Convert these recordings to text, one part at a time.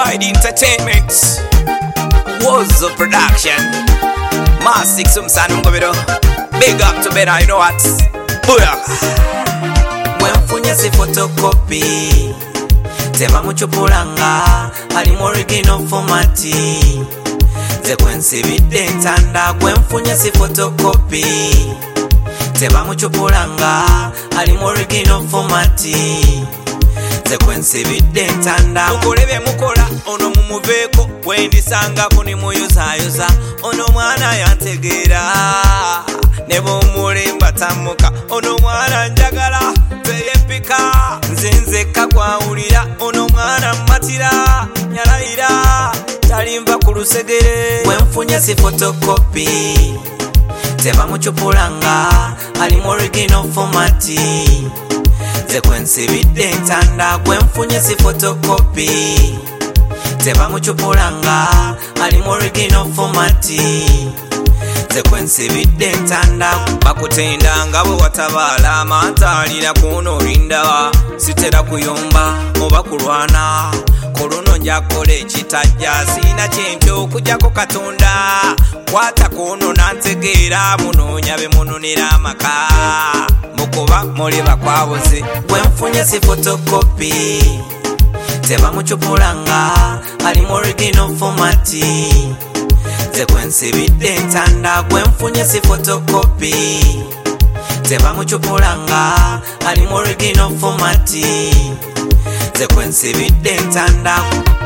Worldwide Entertainment, was a production. Massive Sumsan Mungobero. Big up to better, you know what? Booyah. Wenfunye si photocopy Teba muchupulanga Ali original formati Ze kwensibide ntanda Wenfunye si photocopy Teba muchupulanga Ali original formati Ze kwensibide ntanda Mukolebe mukola ono mumuveko Wendisanga kuni muyuza ono mwana yantegera Nebo mulimba tamuka ono mwana njagala teyepika nzenze kwawulira ono mwana matira nyalayira talimva ku lusegere Wenfunye si photocopy Teba muchupulanga Ali original formati Ze kwensibide ntanda Wenfunye si photocopy Teba muchupulanga Ali original formati Ze kwensibide ntanda bakutenda nga bwe watabala amantalira kuno lindawa sitera kuyomba oba kulwana kuluno njakola ekitajja sina kyempyo okujjako katonda kwata kuno nantegeera munoonya be munonera amaka mukuba muli bakwabuze Wenfunye si photocopy Teba muchupulanga Ali original formati Ze kwensibide ntanda Wenfunye si photocopy Teba muchupulanga Ali original formati Ze kwensibide ntanda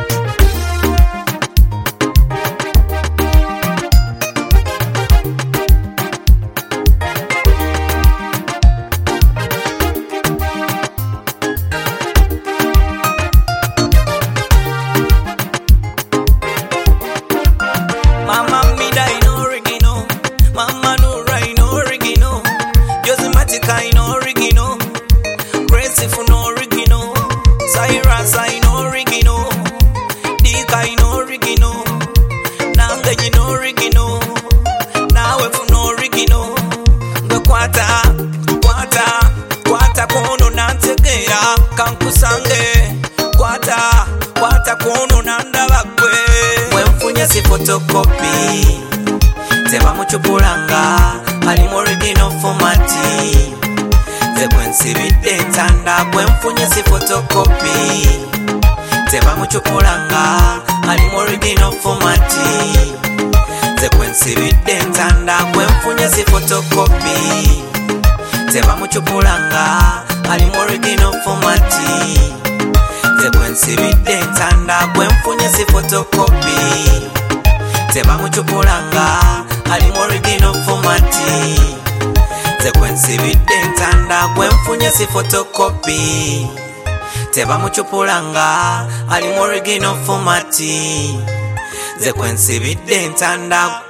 Mama Mida in original, Mama Nura in original, Josematica in original, Graceful in original, Cyrus in original, Dika in original, Nanga in original, Nawe from original, Kwata kono nantegera, Kankusange, Kwata kono nandabakwe. Wenfunye si photocopy Teba muchupulanga Ali original formati Ze kwensibide ntanda Wenfunye si photocopy Teba muchupulanga Ali original formati Ze kwensibide ntanda Wenfunye si photocopy Teba muchupulanga Ali original formati Ze kwensibide ntanda Wenfunye si photocopy Teba muchupulanga Ali original formati Ze kwensibide ntanda Wenfunye si photocopy Teba muchupulanga Ali original formati Ze kwensibide ntanda